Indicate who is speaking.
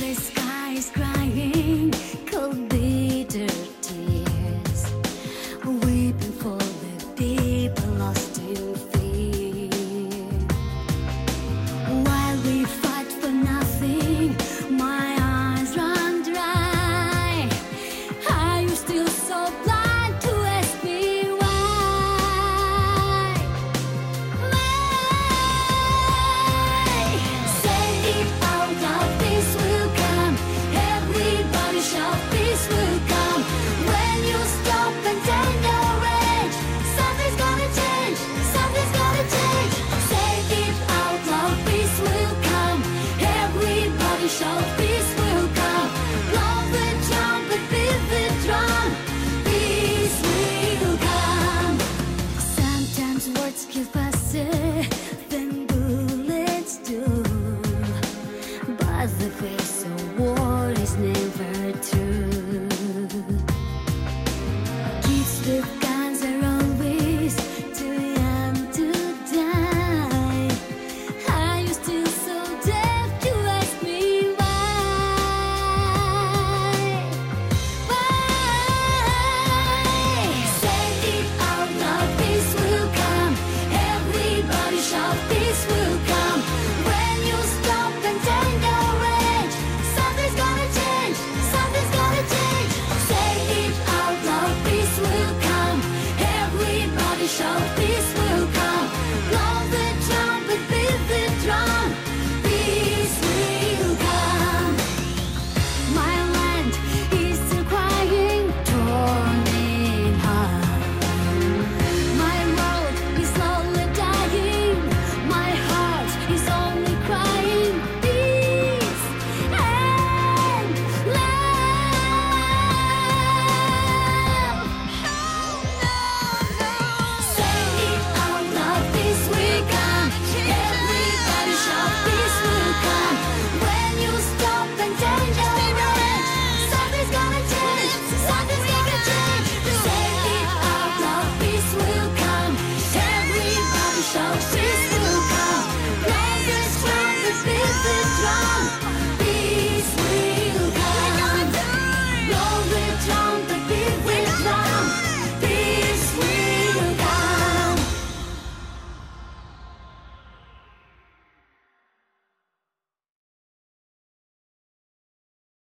Speaker 1: sky is crying cold bitter tears, weeping for the people lost in fear. While we fight for nothing, my eyes run dry. Are you still so blind to ask me why? Why? Say it out loud, peace will come. Everybody shout, peace will come. When you stop and take no rage, something's gonna change, something's gonna change. Say it out loud, peace will come. Everybody shout, peace will come. Blow the trumpet, beat the drum, peace will come. Sometimes words kill faster than bullets do, but the